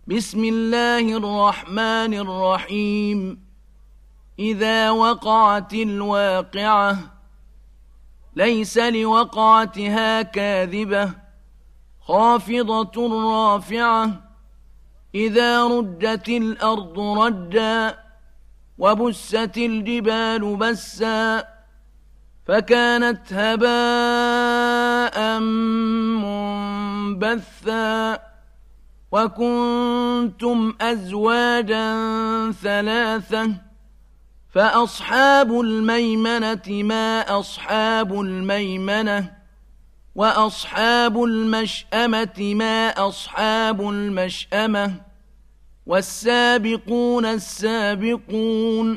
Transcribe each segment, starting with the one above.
بسم الله الرحمن الرحيم إذا وقعت الواقعة ليس لوقعتها كاذبة خافضة رافعة إذا رجت الأرض رجا وبست الجبال بسا فكانت هباء منبثا وكنتم أزواجا ثلاثة فأصحاب الميمنة ما أصحاب الميمنة وأصحاب المشأمة ما أصحاب المشأمة والسابقون السابقون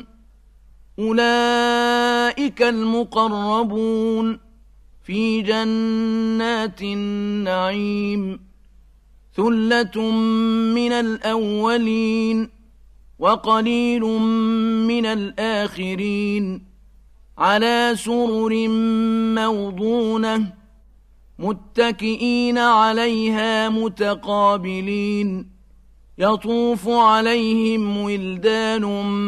أولئك المقربون في جنات النعيم ثلة من الأولين وقليل من الآخرين على سرر موضونة متكئين عليها متقابلين يطوف عليهم ولدان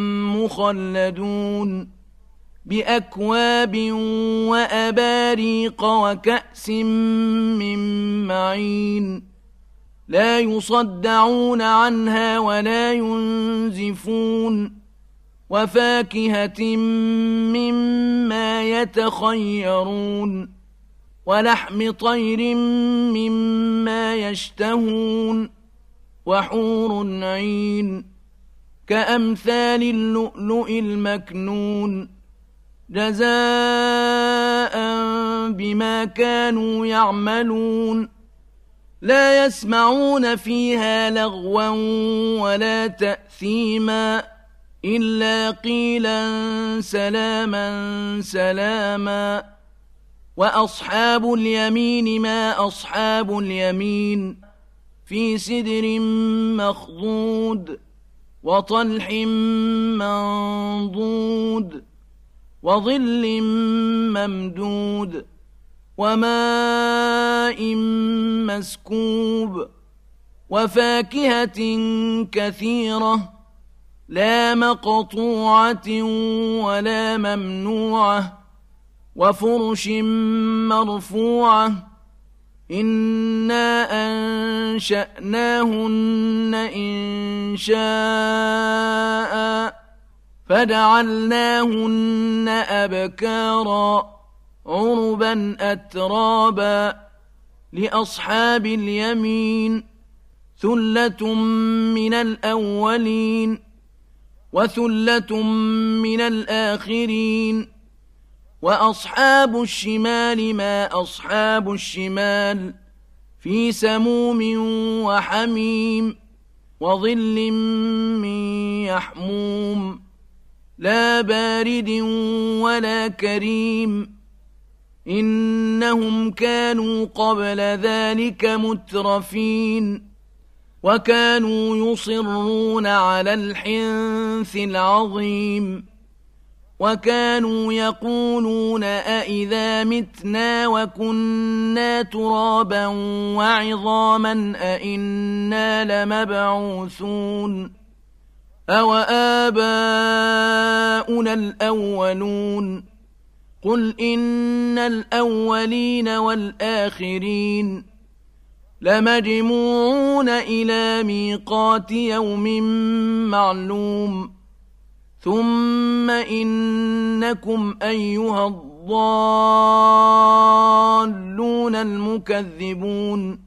مخلدون بأكواب وأباريق وكأس من معين لا يصدعون عنها ولا ينزفون وفاكهة مما يتخيرون ولحم طير مما يشتهون وحور عين كأمثال اللؤلؤ المكنون جزاء بما كانوا يعملون لا يسمعون فيها لغوا ولا تأثيما إلا قيلا سلاما سلاما وأصحاب اليمين ما أصحاب اليمين في سدر مخضود وطلح منضود وظل ممدود وماء مسكوب وفاكهة كثيرة لا مقطوعة ولا ممنوعة وفرش مرفوعة إنا أنشأناهن إنشاء فجعلناهن أبكارا عربا أترابا لأصحاب اليمين ثلة من الأولين وثلة من الآخرين وأصحاب الشمال ما أصحاب الشمال في سموم وحميم وظل من يحموم لا بارد ولا كريم إنهم كانوا قبل ذلك مترفين وكانوا يصرون على الحنث العظيم وكانوا يقولون أئذا متنا وكنا ترابا وعظاما أئنا لمبعوثون أو آباؤنا الأولون قل إن الأولين والآخرين لمجموعون إلى ميقات يوم معلوم ثم إنكم أيها الضالون المكذبون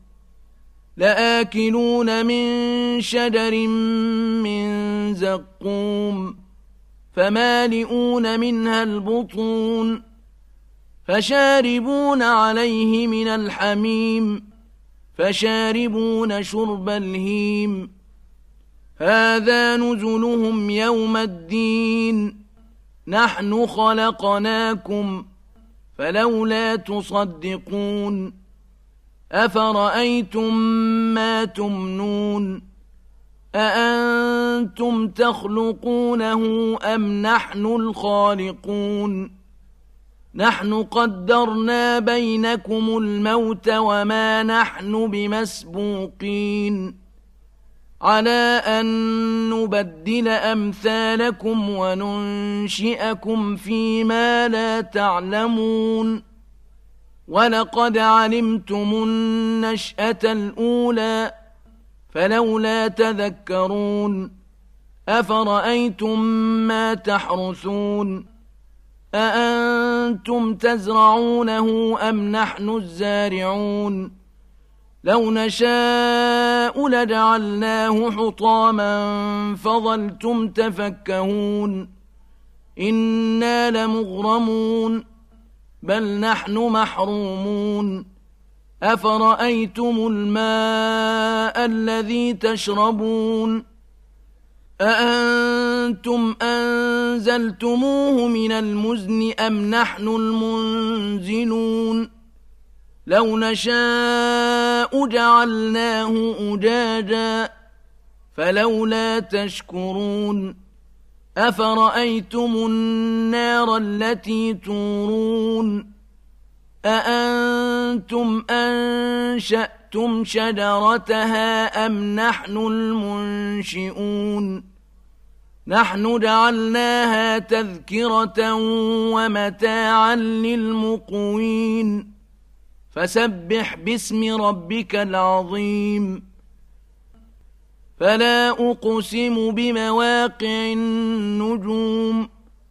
لآكلون من شجر من زقوم فمالئون منها البطون فشاربون عليه من الحميم فشاربون شرب الهيم هذا نزلهم يوم الدين نحن خلقناكم فلولا تصدقون أفرأيتم ما تمنون أأنتم تخلقونه أم نحن الخالقون نحن قدرنا بينكم الموت وما نحن بمسبوقين على أن نبدل أمثالكم وننشئكم فيما لا تعلمون ولقد علمتم النشأة الأولى فلولا تذكرون أفرأيتم ما تحرثون أأنتم تزرعونه أم نحن الزارعون لو نشاء لجعلناه حطاما فظلتم تفكهون إنا لمغرمون بل نحن محرومون أفرأيتم الماء الذي تشربون أأنتم أنزلتموه من المزن أم نحن المنزلون لو نشاء جعلناه أجاجا فلولا تشكرون أفرأيتم النار التي تورون أأنتم أنشأتم شجرتها أم نحن المنشئون نحن جعلناها تذكرة ومتاعا للمقوين فسبح باسم ربك العظيم فلا أقسم بمواقع النجوم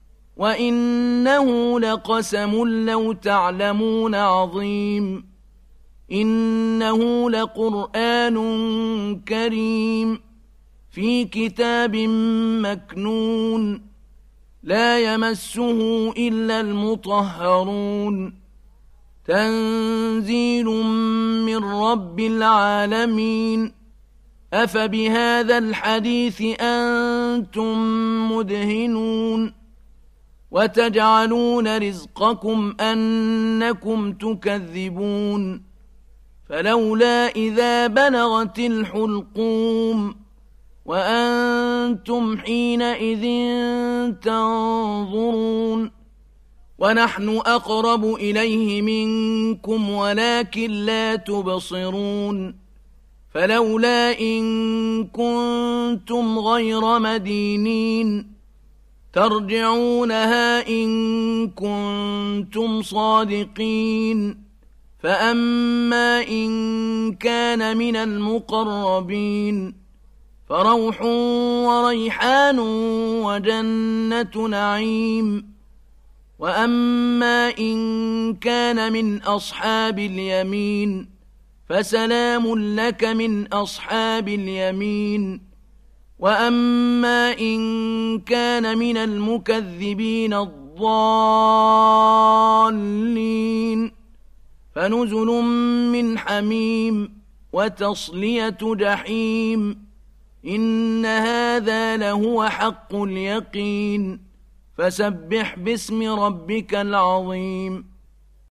وإنه لقسم لو تعلمون عظيم إنه لقرآن كريم في كتاب مكنون لا يمسه إلا المطهرون تنزيل من رب العالمين أفبهذا الحديث أنتم مدهنون وتجعلون رزقكم أنكم تكذبون فلولا إذا بلغت الحلقوم وأنتم حينئذ تنظرون ونحن أقرب إليه منكم ولكن لا تبصرون فلولا إن كنتم غير مدينين ترجعونها إن كنتم صادقين فأما إن كان من المقربين فروح وريحان وجنة نعيم وأما إن كان من أصحاب اليمين فسلام لك من أصحاب اليمين وأما إن كان من المكذبين الضالين فنزل من حميم وتصلية جحيم إن هذا لهو حق اليقين فسبح باسم ربك العظيم